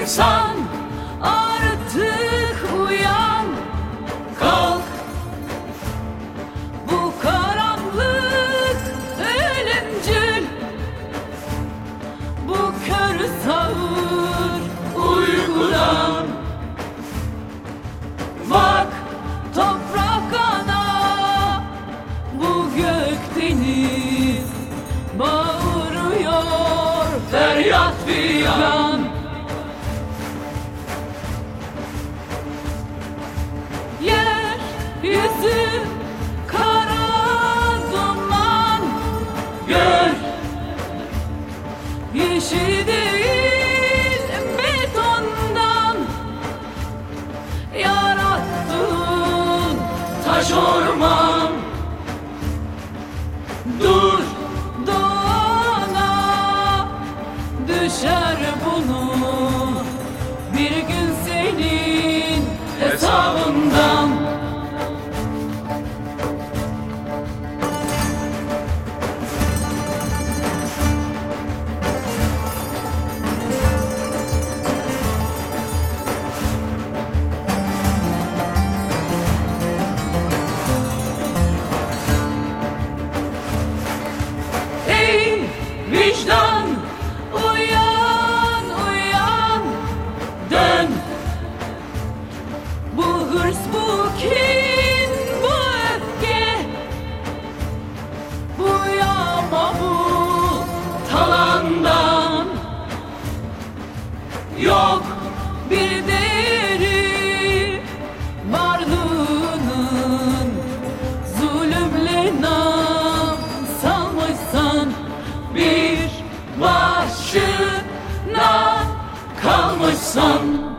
insan artık uyan, kalk. Bu karanlık ölümcül, bu kör sağır uykudan. Bak toprak ana, bu gök deniz bağırıyor, feryat figan. Yeryüzü kara duman, gör yeşil değil betondan yarattın taş orman. Dur, doğana düşer bunu bir gün senin hesabından. Vicdan uyan, uyan, dön. Bu hırs, bu kin, bu öfke, bu yağma, bu talandan yok bir değeri varlığının. Zulümle nam salmışsan bir başına kalmışsan.